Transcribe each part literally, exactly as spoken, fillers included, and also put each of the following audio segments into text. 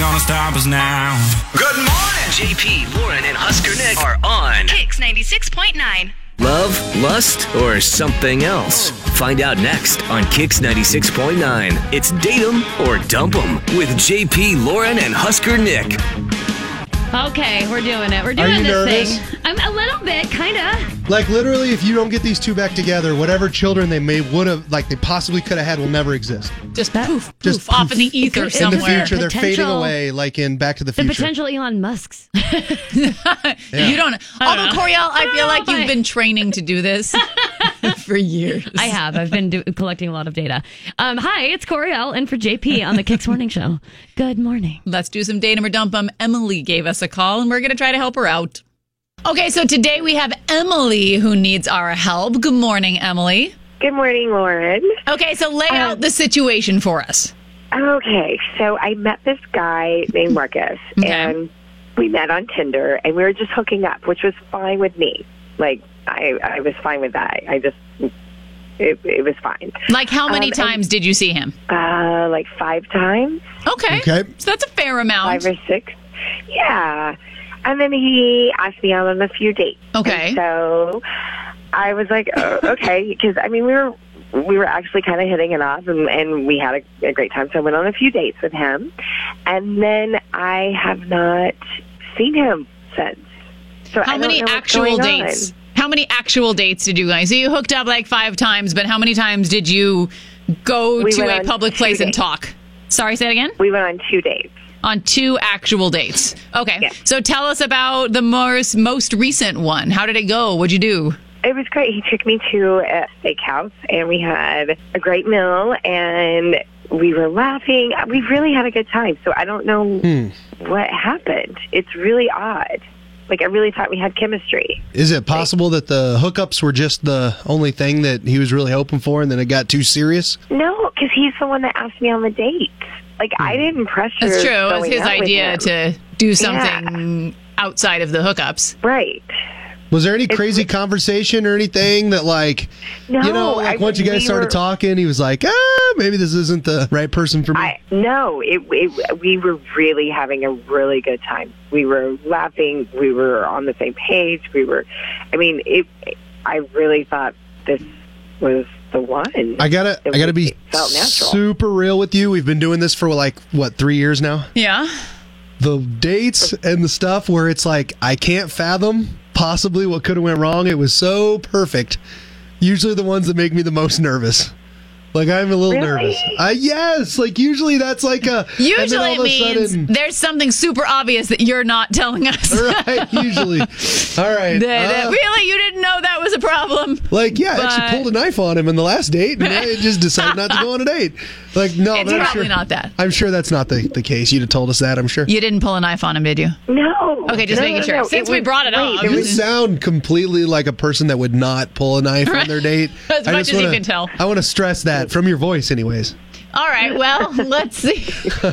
gonna stop us now. Good morning! J P, Lauren, and Husker Nick are on Kicks ninety-six point nine. Love, lust, or something else? Find out next on Kicks ninety-six point nine. It's Date 'em or Dump 'em with J P, Lauren, and Husker Nick. Okay, we're doing it. We're Are doing you this nervous? thing. I'm a little bit, kind of. Like, literally, if you don't get these two back together, whatever children they may would have, like, they possibly could have had will never exist. Just poof, Just poof, off poof. in the ether In the somewhere. In the future, they're fading Potential- away, like in Back to the The Future. potential Elon Musks. You don't. Although know. Coriel, I, I don't feel know like if you've I- been training to do this for years. I have. I've been do- collecting a lot of data. Um, hi, it's Coriel and for J P on the Kicks Morning Show. Good morning. Let's do some Date 'em or Dump 'em. Emily gave us a call, and we're going to try to help her out. Okay, so today we have Emily who needs our help. Good morning, Emily. Good morning, Lauren. Okay, so lay out Um, the situation for us. Okay, so I met this guy named Marcus, Okay. and we met on Tinder, and we were just hooking up, which was fine with me. Like, I, I was fine with that. I just, it, it was fine. Like, how many um, times did you see him? Uh, like five times, Okay. Okay. So that's a fair amount. five or six. Yeah. And then he asked me out on a few dates. Okay. And so I was like, oh, okay, because, I mean, we were we were actually kind of hitting it off, and, and we had a, a great time. So I went on a few dates with him, and then I have not seen him since. So How I don't many know what's actual going dates? on. How many actual dates did you guys? So you hooked up like five times, but how many times did you go We to went a on public two place and dates. talk? Sorry, say it again? We went on two dates. On two actual dates. Okay. Yes. So tell us about the most most recent one. How did it go? What'd you do? It was great. He took me to a steakhouse, and we had a great meal, and we were laughing. We really had a good time. So I don't know Hmm. what happened. It's really odd. Like, I really thought we had chemistry. Is it possible that the hookups were just the only thing that he was really hoping for and then it got too serious? No, because he's the one that asked me on the date. Like, I didn't pressure. That's true. It was going his out with idea him. to do something outside of the hookups. Right. Was there any crazy conversation or anything that, like, No, you know, like I- once you guys we started were- talking, he was like, ah, maybe this isn't the right person for me? I no, it, it we were really having a really good time. We were laughing. We were on the same page. We were, I mean, it. I really thought this was the one. I gotta, It I gotta was- be it felt natural. super real with you. We've been doing this for like what three years now. Yeah. The dates and the stuff where it's like I can't fathom possibly what could have went wrong. It was so perfect. Usually the ones that make me the most nervous. Like, I'm a little Really? nervous. Uh, yes, like usually that's like a. and then Usually all it of a means sudden- there's something super obvious that you're not telling us. right. Usually, all right. That- that- uh, really, you didn't know that was a problem. Like, yeah, I But- actually pulled a knife on him in the last date, and I just decided not to go on a date. Like, no, It's but I'm probably sure, not that. I'm sure that's not the, the case. You'd have told us that, I'm sure. You didn't pull a knife on him, did you? No. Okay, just No, making no, sure. no. Since It we was brought it great. up. It You was- sound completely like a person that would not pull a knife on their date. As I much just as you wanna- can tell. I want to stress that from your voice, anyways. All right, well, let's see.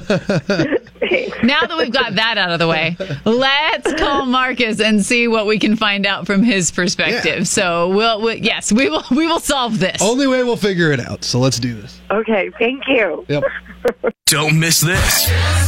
Now that we've got that out of the way, let's call Marcus and see what we can find out from his perspective. Yeah. So, we'll, we yes, we will we will solve this. Only way we'll figure it out. So let's do this. Okay, thank you. Yep. Don't miss this.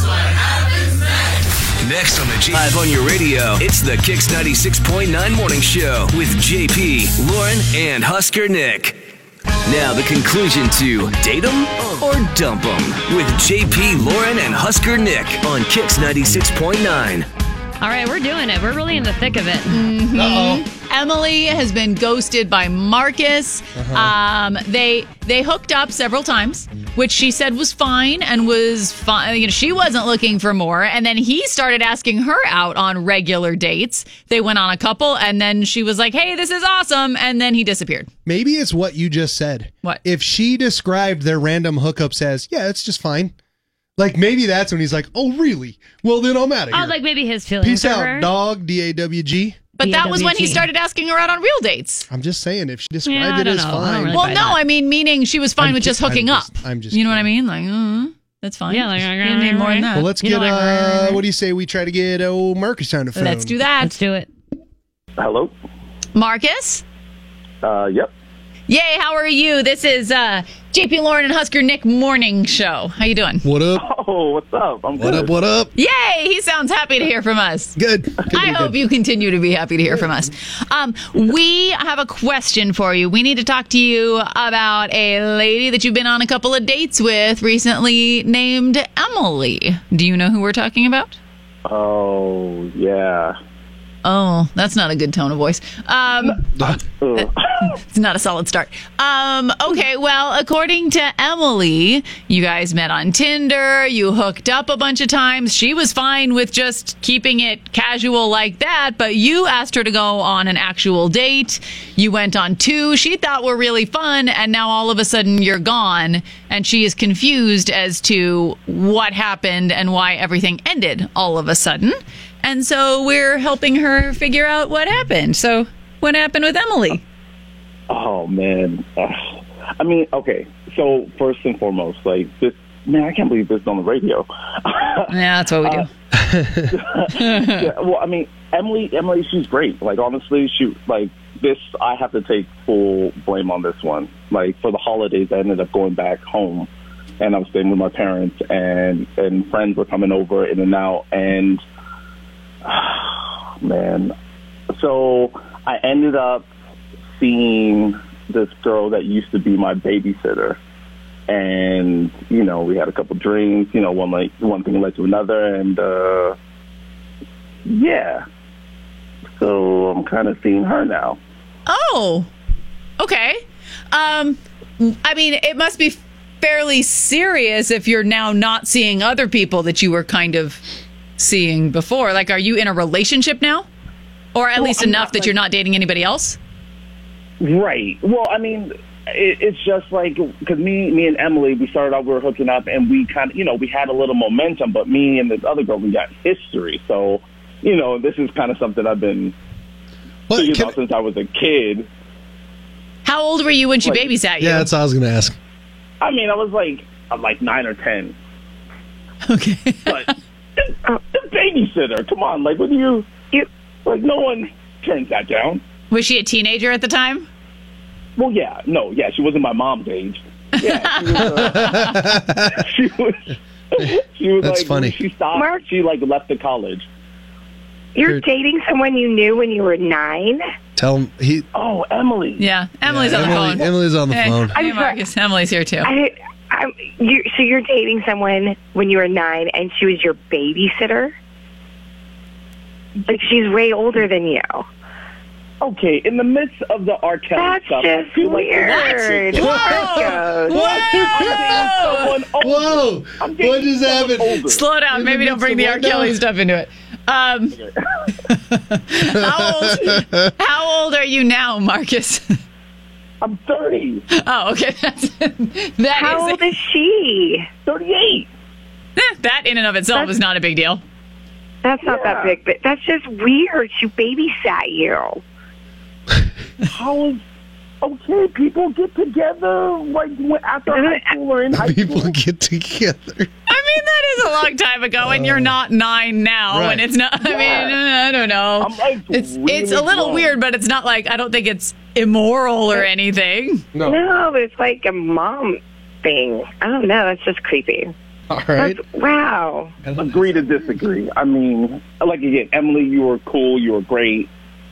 Next on the J- Live on your radio, it's the Kicks ninety-six point nine Morning Show with J P, Lauren, and Husker Nick. Now the conclusion to Date 'em or Dump 'em with J P, Lauren, and Husker Nick on Kicks ninety-six point nine. All right, we're doing it. We're really in the thick of it. Uh-oh. Emily has been ghosted by Marcus. Uh-huh. Um, they they hooked up several times, which she said was fine and was fine. You know, she wasn't looking for more. And then he started asking her out on regular dates. They went on a couple, and then she was like, "Hey, this is awesome," and then he disappeared. Maybe it's what you just said. What? If she described their random hookups as, yeah, it's just fine. Like, maybe that's when he's like, oh, really? Well, then I'm out of here. Oh, like maybe his feelings Peace for out, her. dog, D A W G. But that was when he D A W G. started asking her out on real dates. I'm just saying, if she Yeah, described I it don't as know. I don't fine. really Well, buy no, that. I mean, meaning she was fine I'm with ju- just hooking I'm up. just- I'm just you know what I kidding. mean? Like, uh, that's fine. Yeah, like, you didn't need more than that. Well, let's You get, know, like, uh, what do you say we try to get old Marcus on the phone? Let's do that. Let's do it. Hello? Marcus? Uh, yep. Yay, how are you? This is uh, J P Lauren and Husker Nick morning show. How you doing? What up? Oh, what's up? I'm What good. up? What up? Yay, he sounds happy to hear from us. Good. Good, I good, hope good. you continue to be happy to hear from us. Um, we have a question for you. We need to talk to you about a lady that you've been on a couple of dates with recently named Emily. Do you know who we're talking about? Oh, yeah. Oh, that's not a good tone of voice. Um, Ugh. it's not a solid start. Um, okay, well, according to Emily, you guys met on Tinder. You hooked up a bunch of times. She was fine with just keeping it casual like that, but you asked her to go on an actual date. You went on two she thought were really fun, and now all of a sudden you're gone, and she is confused as to what happened and why everything ended all of a sudden. And so we're helping her figure out what happened. So what happened with Emily? Oh, man. Ugh. I mean, okay. So first and foremost, like this, man, I can't believe this is on the radio. Yeah, that's what we do. Yeah, well, I mean, Emily, Emily, she's great. Like, honestly, she, like, this, I have to take full blame on this one. Like, for the holidays, I ended up going back home, and I was staying with my parents, and, and friends were coming over in and out, and, oh, man. So I ended up seeing this girl that used to be my babysitter. And, you know, we had a couple drinks, you know, one like one thing led to another, and uh yeah. So I'm kind of seeing her now. Oh, okay. Um, I mean, it must be fairly serious if you're now not seeing other people that you were kind of seeing before. Like, are you in a relationship now? Or at Well, least I'm enough not, that like- you're not dating anybody else? Right. Well, I mean, it, it's just like, because me, me and Emily, we started out, we were hooking up, and we kind of, you know, we had a little momentum, but me and this other girl, we got history. So, you know, this is kind of something I've been What, thinking can- about since I was a kid. How old were you when she Like- babysat you? yeah, that's what I was going to ask. I mean, I was like, I'm like nine or ten. Okay. But the babysitter, come on, like, what do you, you, like, no one turns that down. Was she a teenager at the time? Well, yeah, no, yeah, she wasn't my mom's age. Yeah, she was, uh, she was, she was That's like, funny. when she stopped, Mark? she, like, left the college. You're Dude. dating someone you knew when you were nine? Tell him he. Oh, Emily. Yeah, Emily's Yeah, on the Emily- phone. Emily's on the hey, phone. Hey, I'm sorry. Marcus, Emily's here too. I, I, you, so you're dating someone when you were nine, and she was your babysitter? Like, she's way older than you. Okay, in the midst of the R. Kelly That's stuff, I just feel like weird. Whoa! Marcos. What? I'm dating someone older. Whoa! I'm dating What just someone happened? older. Slow down. In Maybe the don't bring the midst R. of what Kelly now? stuff into it. Um, how old? How old are you now, Marcus? I'm thirty. Oh, okay. That's, that How is old is she? thirty-eight. that in and of itself That's- is not a big deal. That's not that Yeah. big, but that's just weird. She babysat you. How is... Okay, people get together, like, when- after high school or in high People school. get together. I mean, that is a long time ago, and you're not nine now, Right. and it's not. I mean, Yeah. I don't know. I'm, like, It's really it's a little grown. weird, but it's not like I don't think it's immoral or anything. No, but it's like a mom thing. I don't know. That's just creepy. All right. That's, wow. Agree to disagree. I mean, like, again, Emily, you were cool, you were great.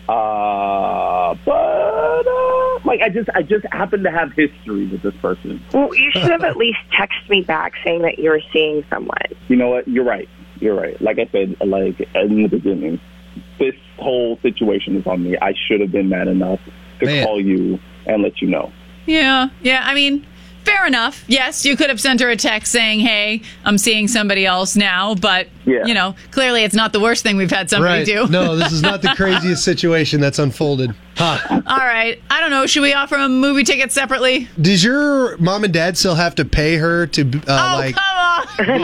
Uh, but, uh, like, I just, I just happen to have history with this person. Well, you should have at least texted me back saying that you were seeing someone. You know what? You're right. You're right. Like I said, like, in the beginning, this whole situation is on me. I should have been mad enough to Man. call you and let you know. Yeah, yeah. I mean, fair enough. Yes, you could have sent her a text saying, "Hey, I'm seeing somebody else now," but Yeah. you know, clearly it's not the worst thing we've had somebody Right. do. No, this is not the craziest situation that's unfolded. Huh. All right. I don't know. Should we offer them movie tickets separately? Does your mom and dad still have to pay her to, uh, Oh, like, come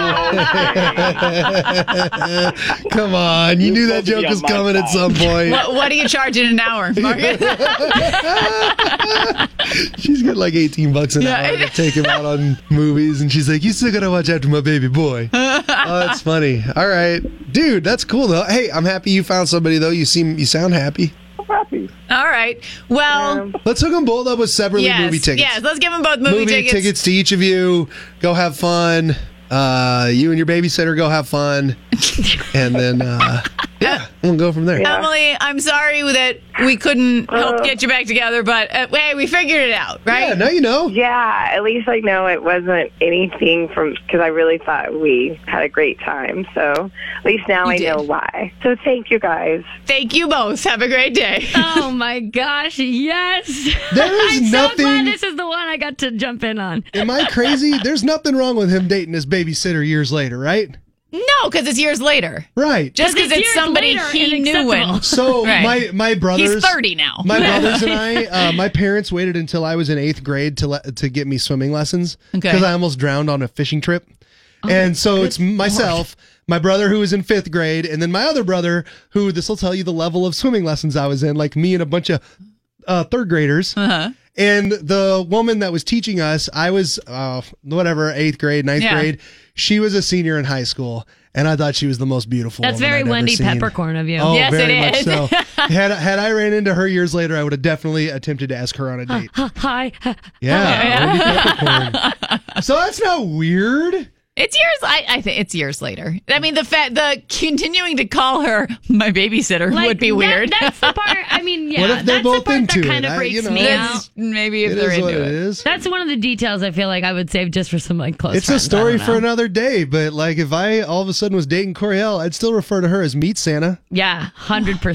on. come on, you You're knew that supposed to be joke on was my coming at side. some point. what, what do you charge in an hour, Margaret? She's got like eighteen bucks an Yeah. hour to take him out on movies, and she's like, "You still gotta watch after my baby boy." Oh, that's funny. All right, dude, that's cool though. Hey, I'm happy you found somebody though. You seem, you sound happy. I'm happy. All right. Well, Um, Let's hook them both up with separately yes, movie tickets. yes. Let's give them both movie, movie tickets. tickets to each of you. Go have fun. Uh, you and your babysitter go have fun, and then uh, yeah, we'll go from there. Yeah. Emily, I'm sorry that we couldn't help Uh. get you back together, but uh, hey, we figured it out, right? Yeah, now you know. yeah, at least I know it wasn't anything from, because I really thought we had a great time. So at least now You I did. know why. So thank you guys. Thank you both. Have a great day. Oh my gosh, yes. There is I'm so nothing- glad this is the one I got to jump in on. Am I crazy? There's nothing wrong with him dating his babysitter years later, right? No, because it's years later. Right. Just because it's it's years somebody later he and knew acceptable. when. So Right. my my brothers, He's thirty now. my brothers and I, uh, my parents waited until I was in eighth grade to let, to get me swimming lessons Okay. because I almost drowned on a fishing trip. And so it's myself, my brother who was in fifth grade, and then my other brother who, this will tell you the level of swimming lessons I was in, like me and a bunch of uh, third graders. Uh-huh. And the woman that was teaching us, I was, uh, whatever, eighth grade, ninth Yeah. grade. She was a senior in high school, and I thought she was the most beautiful That's woman very I'd ever Wendy seen. Peppercorn of you. Oh, Yes, very it much is. so. Had, had I ran into her years later, I would have definitely attempted to ask her on a date. Hi. Yeah, Wendy Peppercorn. So that's not weird. It's years. I, I think it's years later. I mean, the fa- the continuing to call her my babysitter Like, would be that- weird. that's the part. I mean, yeah, What if they're that's both the part into that kind it? of I- freaks you know. me That's- out. maybe if It they're is into what it it. is. That's one of the details I feel like I would save just for some like close. It's friends. a story I don't for know. another day, but like if I all of a sudden was dating Coriel, I'd still refer to her as Meat Santa. Yeah, hundred percent.